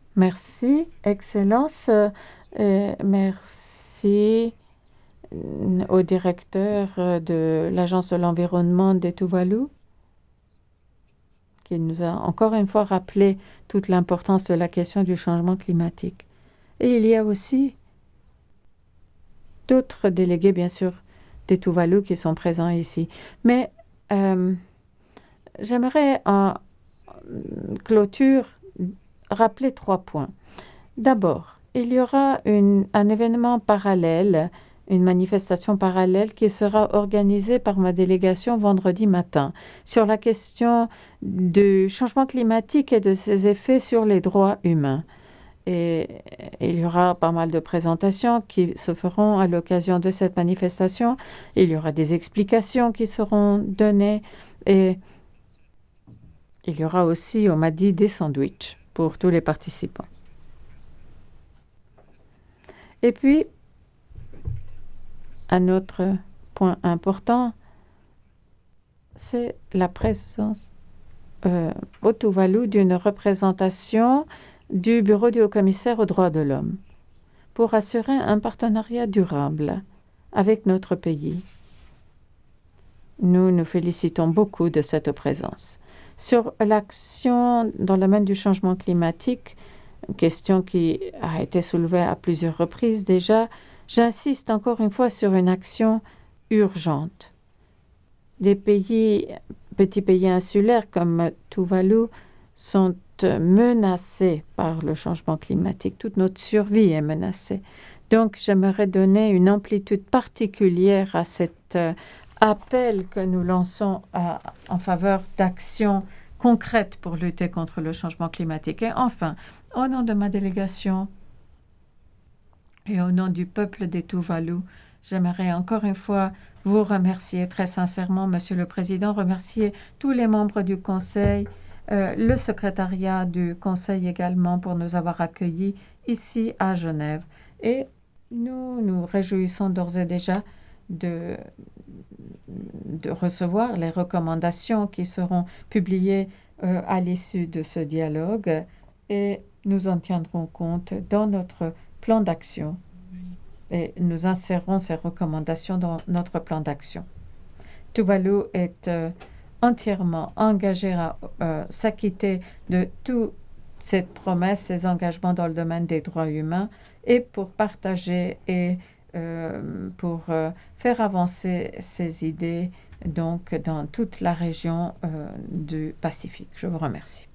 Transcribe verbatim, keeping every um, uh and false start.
Merci, Excellence, euh, et merci euh, au directeur euh, de l'Agence de l'environnement des Tuvalu, qui nous a encore une fois rappelé toute l'importance de la question du changement climatique. Et il y a aussi d'autres délégués, bien sûr, des Tuvalu qui sont présents ici. Mais euh, j'aimerais en clôture rappeler trois points. D'abord, il y aura une- un événement parallèle, une manifestation parallèle qui sera organisée par ma délégation vendredi matin sur la question du changement climatique et de ses effets sur les droits humains. Et il y aura pas mal de présentations qui se feront à l'occasion de cette manifestation. Il y aura des explications qui seront données et il y aura aussi, on m'a dit, des sandwichs pour tous les participants. Et puis, un autre point important, c'est la présence euh, au Tuvalu d'une représentation du Bureau du Haut-Commissaire aux droits de l'homme pour assurer un partenariat durable avec notre pays. Nous nous félicitons beaucoup de cette présence. Sur l'action dans le domaine du changement climatique, une question qui a été soulevée à plusieurs reprises déjà, j'insiste encore une fois sur une action urgente. Des pays, petits pays insulaires comme Tuvalu sont menacés par le changement climatique. Toute notre survie est menacée. Donc, j'aimerais donner une amplitude particulière à cet euh, appel que nous lançons à- en faveur d'actions concrètes pour lutter contre le changement climatique. Et enfin, au nom de ma délégation et au nom du peuple des Tuvalu, j'aimerais encore une fois vous remercier très sincèrement, Monsieur le Président, remercier tous les membres du Conseil, euh, le secrétariat du Conseil également pour nous avoir accueillis ici à Genève. Et nous nous réjouissons d'ores et déjà de, de recevoir les recommandations qui seront publiées euh, à l'issue de ce dialogue et nous en tiendrons compte dans notre plan d'action et nous insérons ces recommandations dans notre plan d'action. Tuvalu est euh, entièrement engagé à euh, s'acquitter de toutes ces promesses, ces engagements dans le domaine des droits humains et pour partager et euh, pour euh, faire avancer ces idées donc dans toute la région euh, du Pacifique. Je vous remercie.